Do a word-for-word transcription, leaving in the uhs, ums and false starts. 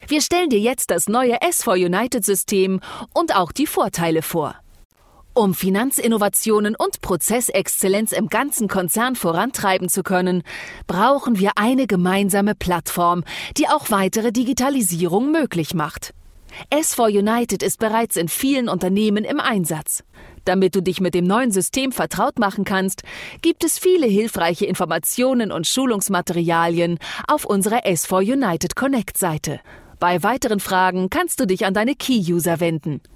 Wir stellen dir jetzt das neue S vier United-System und auch die Vorteile vor. Um Finanzinnovationen und Prozessexzellenz im ganzen Konzern vorantreiben zu können, brauchen wir eine gemeinsame Plattform, die auch weitere Digitalisierung möglich macht. S vier United ist bereits in vielen Unternehmen im Einsatz. Damit du dich mit dem neuen System vertraut machen kannst, gibt es viele hilfreiche Informationen und Schulungsmaterialien auf unserer S vier United Connect Seite. Bei weiteren Fragen kannst du dich an deine Key-User wenden.